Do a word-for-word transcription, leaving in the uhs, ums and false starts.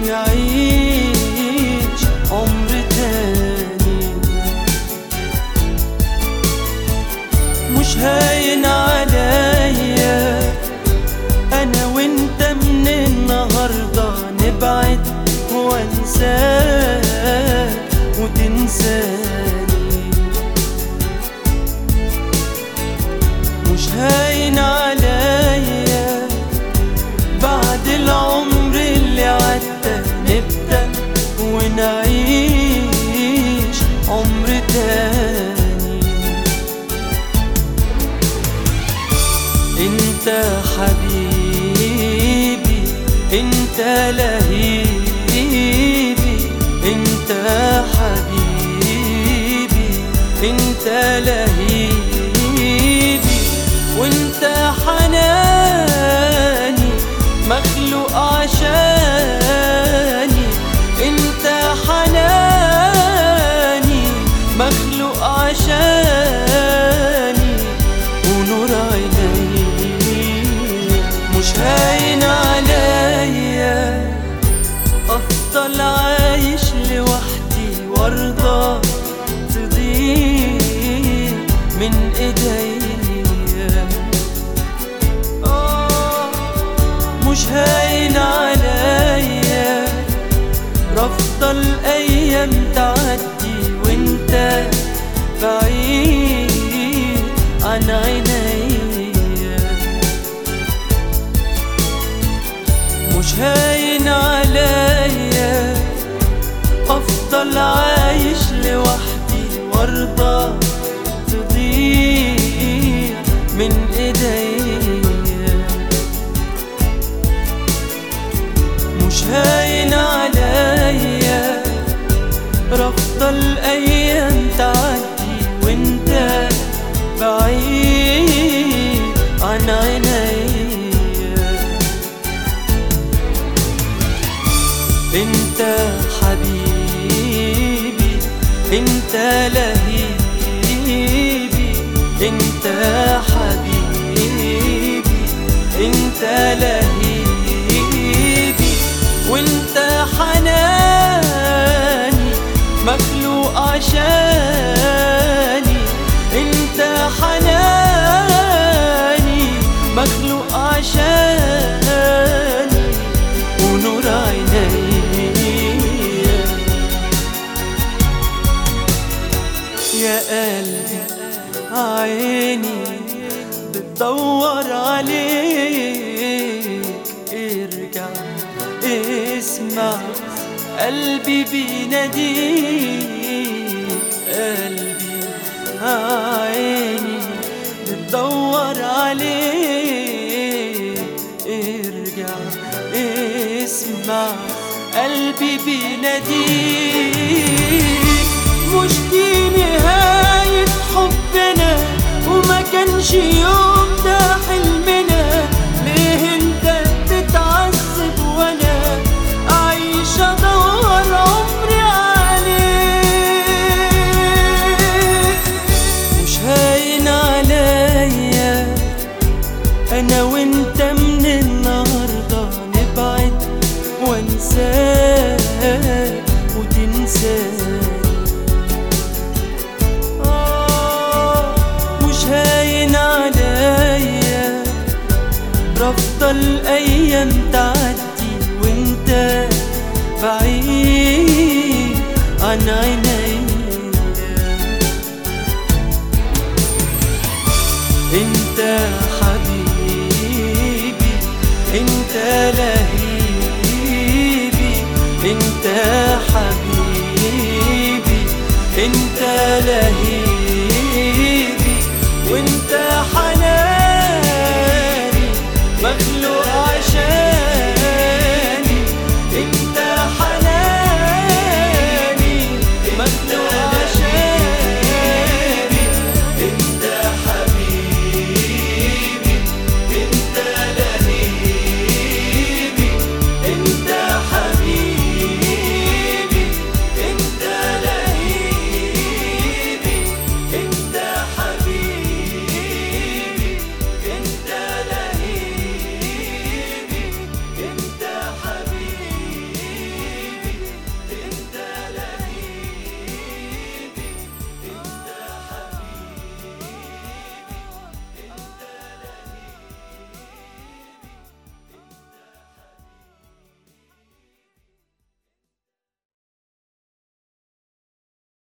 ونعيش عمر تاني. مش هاين عليا انا وانت من النهارده نبعد وانساك وتنساني. مش هاين عليا بعد العمر اللي عدى نبدأ ونعيش عمر تاني. انت حبيبي انت لهيبي، انت حبيبي انت لهيبي، وانت حناني مخلوق عشاني. انت حناني مخلوق عشاني ونور عيني. مش هاين عليا افضل عايش لوحدي وارضى تضيع من ايديا. مش هاين عليا رافضة الايام تعدي وانت بعيد عن عينيا. مش هاين عليا افضل عايش لوحدي وارضى تضيع من ايديا. مش هاين عليا رافضة الايام تعدي وانت بعيد عن عينيا. انت حبيبي انت لهيبي، انت حبيبي انت لهيبي، وانت حناني مخلوق عشاني. انت حناني مخلوق عشاني ونور عيني. يا قلبي عيني بتدور عليك، ارجع اسمع قلبي بيناديك. قلبي عيني بتدور عليك، ارجع اسمع قلبي بيناديك. مش دي نهاية حبنا وما كانش يوم ده حلمنا. ليه انت تتعذب وانا عايش ادور عمري عليك. مش هاين عليا انا وانت من النهارده نبعد وانساك وتنساني. مش هاين عليا رافضة الايام تعدي وانت بعيد عن عينيا. انت حبيبي انت لهيبي، انت حبيبي انت لهيبي،